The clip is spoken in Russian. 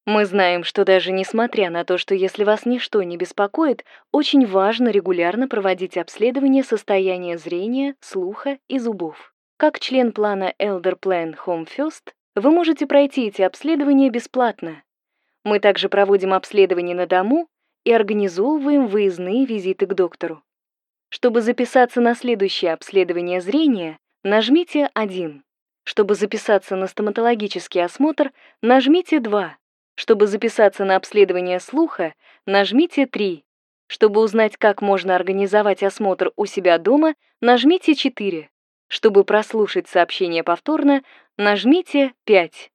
Мы знаем, что даже несмотря на то, что если вас ничто не беспокоит, очень важно регулярно проводить обследование состояния зрения, слуха и зубов. Как член плана Elder Plan Home First, вы можете пройти эти обследования бесплатно. Мы также проводим обследования на дому и организовываем выездные визиты к доктору. Чтобы записаться на следующее обследование зрения, нажмите 1. Чтобы записаться на стоматологический осмотр, нажмите 2. Чтобы записаться на обследование слуха, нажмите 3. Чтобы узнать, как можно организовать осмотр у себя дома, нажмите 4. Чтобы прослушать сообщение повторно, нажмите 5.